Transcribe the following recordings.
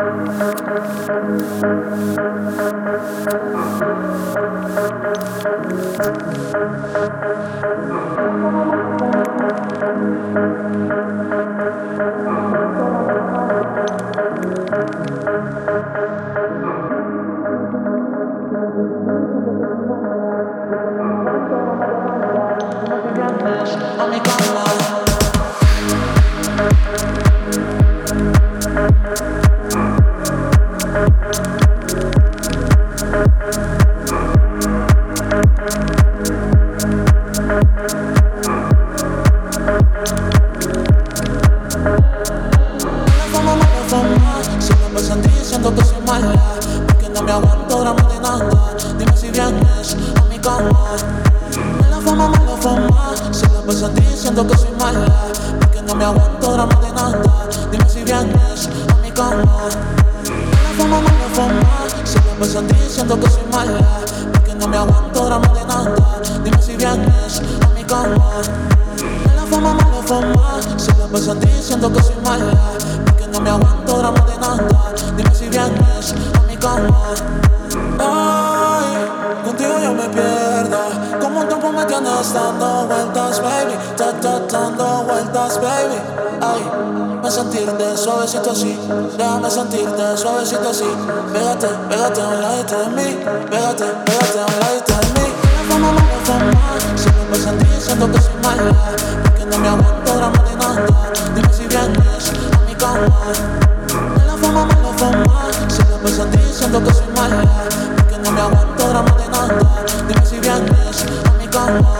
Suavecito así, déjame sentirte suavecito así. Pégate, pégate a un ladito de mí. Pégate, pégate a un ladito de mí. La fama, si me pasa a ti siento que soy mala. Porque no me aguanto drama de nada. Dime si vienes a mi cama. La fama, si me pasa a ti siento que soy mala. Porque no me aguanto drama de nada. Dime si vienes a mi cama.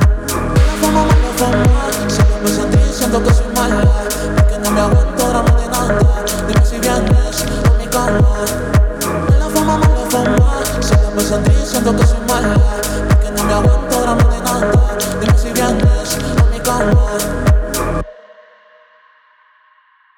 La fama, si me pasa a ti siento que soy mala. Porque no me aguanto drama de nada. Dime si vienes a mi cama. La fama, si me pasa a ti siento que soy mala. Porque no me aguanto.